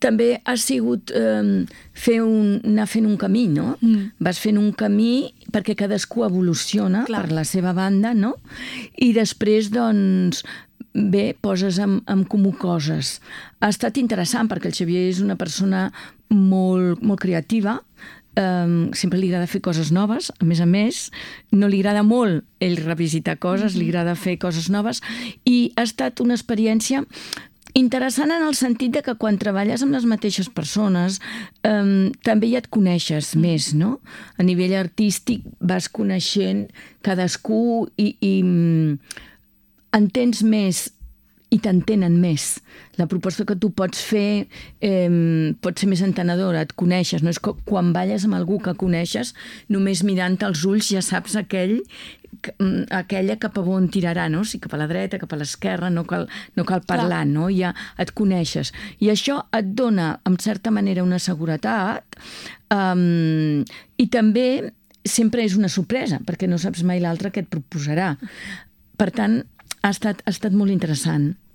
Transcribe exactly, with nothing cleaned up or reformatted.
també ha sigut eh, fer un, anar fent un camí, no? Mm. Vas fent un camí perquè cadascú evoluciona Clar. Per la seva banda, no? I després, doncs, bé, poses en, en comú coses. Ha estat interessant perquè el Xavier és una persona molt, molt creativa, Um, sempre li agrada fer coses noves, a més a més no li agrada molt ell revisitar coses, li agrada fer coses noves, i ha estat una experiència interessant en el sentit de que quan treballes amb les mateixes persones um, també ja et coneixes mm. més, no? A nivell artístic vas coneixent cadascú i, i um, entens més i t'entenen més. La proposta que tu pots fer eh, pot ser més entenedora, et coneixes. No és que quan balles amb algú que coneixes, només mirant als ulls ja saps aquell, aquella cap a on tirarà, no? Si cap a la dreta, cap a l'esquerra, no cal, no cal parlar, no? Ja et coneixes. I això et dona, en certa manera, una seguretat um, i també sempre és una sorpresa, perquè no saps mai l'altre què et proposarà. Per tant, ha estat, ha estat molt interessant.